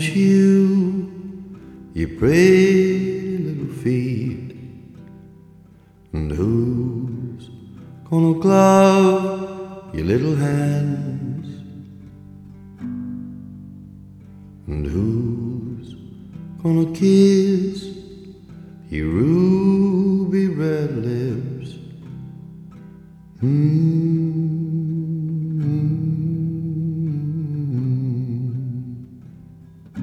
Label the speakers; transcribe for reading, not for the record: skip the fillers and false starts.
Speaker 1: you pretty little feet, and who's gonna glove your little hands, and who's gonna kiss your ruby red lips?